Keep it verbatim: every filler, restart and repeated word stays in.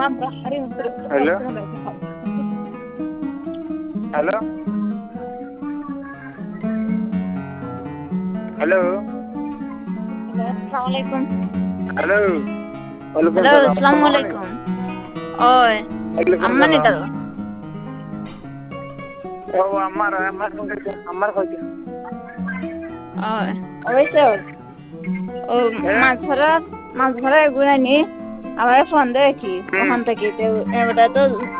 Hello hello hello আসসালামু আলাইকুম। Hello ওয়ালাইকুম হ্যালো সালাম আসসালামু আলাইকুম। ওই ওয়ালাইকুম আম্মানি সালাম তো ও আমার আমার আমার কইতে ওই অবশ্য ও মাছ ধরা মাছ ধরা এগুলো নি আমার ফোন দেয় কি ওখান থেকে এবারে তো